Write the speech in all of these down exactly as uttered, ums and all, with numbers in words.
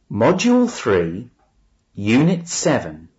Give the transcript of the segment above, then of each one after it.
Module three, Unit seven.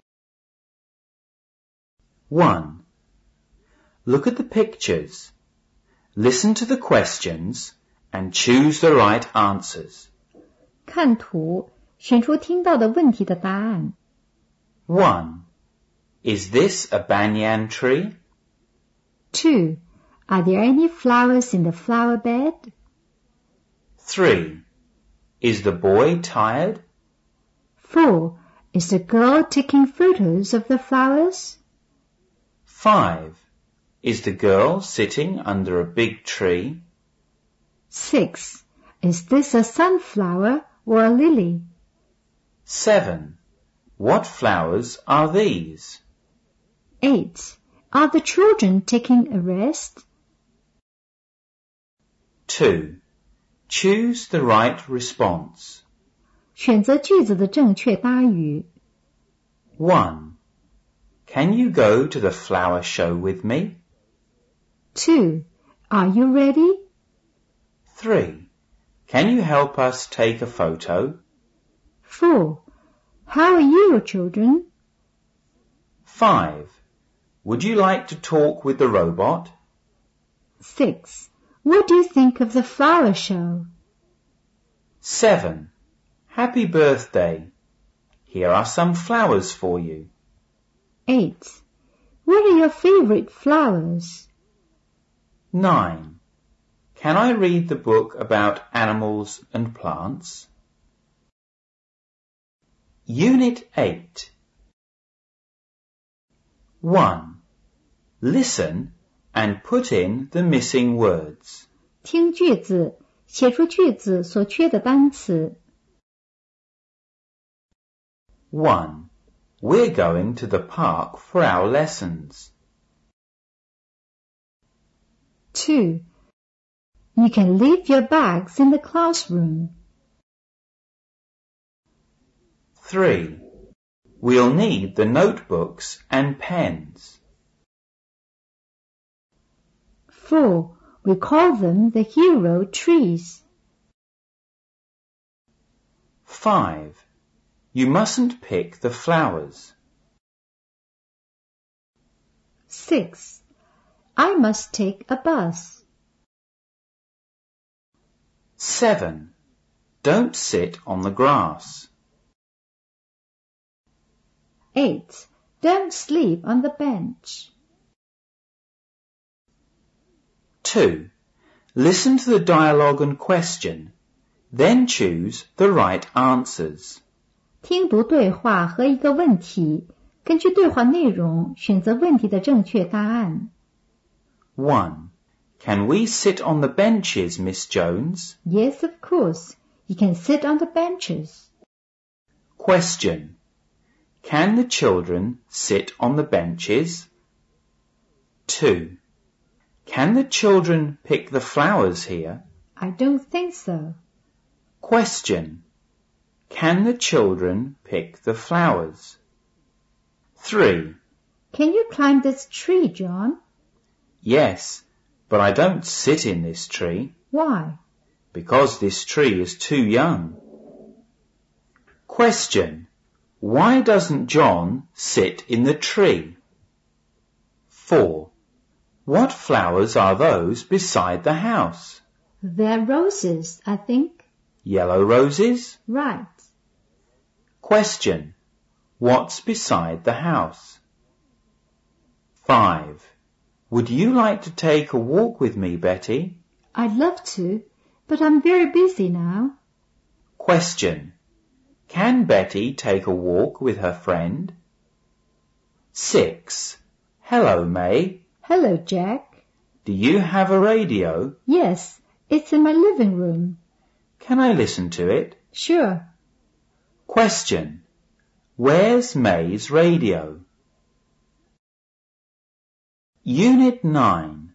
one. Look at the pictures. Listen to the questions and choose the right answers. 看图，选出听到的问题的答案。 one. Is this a banyan tree? two. Are there any flowers in the flower bed? three. Is the boy tired? four. Is the girl taking photos of the flowers? five. Is the girl sitting under a big tree? six. Is this a sunflower or a lily? seven. What flowers are these? eight. Are the children taking a rest? two. Choose the right response. 选择句子的正确答语。 one. Can you go to the flower show with me? two. Are you ready? three. Can you help us take a photo? four. How are you, children? five. Would you like to talk with the robot? six. What do you think of the flower show? seven. Happy birthday. Here are some flowers for you. eight. What are your favorite flowers? nine. Can I read the book about animals and plants? Unit eight. one. Listen and put in the missing words. 听句子，写出句子所缺的单词。 one. We're going to the park for our lessons. two. You can leave your bags in the classroom. three. We'll need the notebooks and pens. four. We call them the hero trees. five. You mustn't pick the flowers. six. I must take a bus. seven. Don't sit on the grass. eight. Don't sleep on the bench. two. Listen to the dialogue and question, then choose the right answers. 听读对话和一个问题，根据对话内容选择问题的正确答案。 one. Can we sit on the benches, Miss Jones? Yes, of course. You can sit on the benches. Question. Can the children sit on the benches? two. Can the children pick the flowers here? I don't think so. Question. Can the children pick the flowers? three. Can you climb this tree, John? Yes, but I don't sit in this tree. Why? Because this tree is too young. Question. Why doesn't John sit in the tree? four. What flowers are those beside the house? They're roses, I think. Yellow roses? Right. Question. What's beside the house? five. Would you like to take a walk with me, Betty? I'd love to, but I'm very busy now. Question. Can Betty take a walk with her friend? six. Hello, May. Hello, Jack. Do you have a radio? Yes, it's in my living room. Can I listen to it? Sure. Question. Where's May's radio? Unit nine.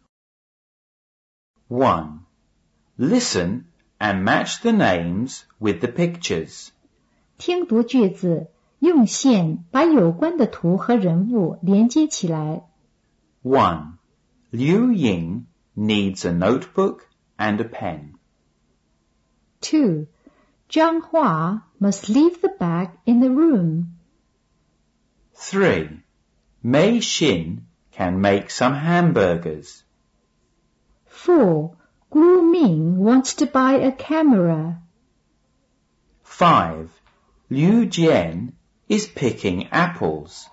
one. Listen and match the names with the pictures. 听读句子，用线把有关的图和人物连接起来。 one. Liu Ying needs a notebook and a pen. two. Zhang Hua must leave the bag in the room. three. Mei Xin can make some hamburgers. four. Gu Ming wants to buy a camera. five. Liu Jian is picking apples.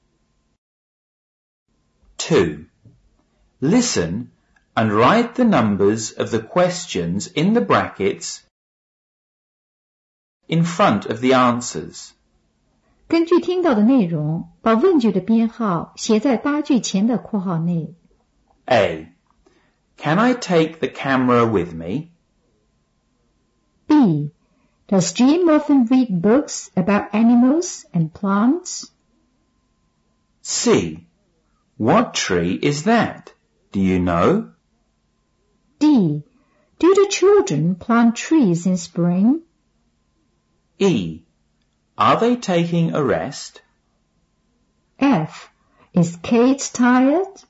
two. Listen and write the numbers of the questions in the brackets in front of the answers. 根据听到的内容，把问句的编号写在答句前的括号内。 A. Can I take the camera with me? B. Does Jim often read books about animals and plants? C. What tree is that? Do you know? D. Do the children plant trees in spring? E. Are they taking a rest? F. Is Kate tired?